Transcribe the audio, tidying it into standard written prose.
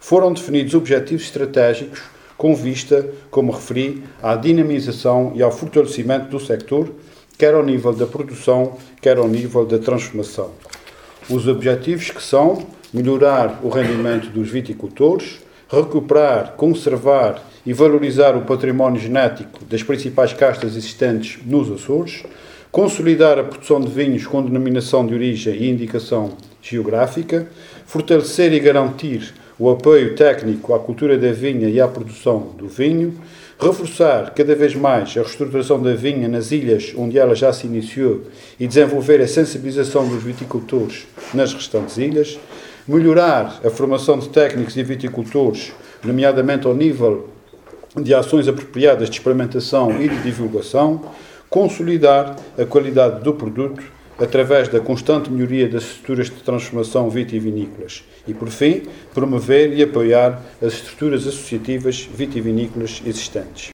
foram definidos objetivos estratégicos com vista, como referi, à dinamização e ao fortalecimento do sector, quer ao nível da produção, quer ao nível da transformação. Os objetivos que são melhorar o rendimento dos viticultores, recuperar, conservar e valorizar o património genético das principais castas existentes nos Açores, consolidar a produção de vinhos com denominação de origem e indicação geográfica, fortalecer e garantir o apoio técnico à cultura da vinha e à produção do vinho, reforçar cada vez mais a reestruturação da vinha nas ilhas onde ela já se iniciou e desenvolver a sensibilização dos viticultores nas restantes ilhas, melhorar a formação de técnicos e viticultores, nomeadamente ao nível de ações apropriadas de experimentação e de divulgação, consolidar a qualidade do produto através da constante melhoria das estruturas de transformação vitivinícolas e, por fim, promover e apoiar as estruturas associativas vitivinícolas existentes.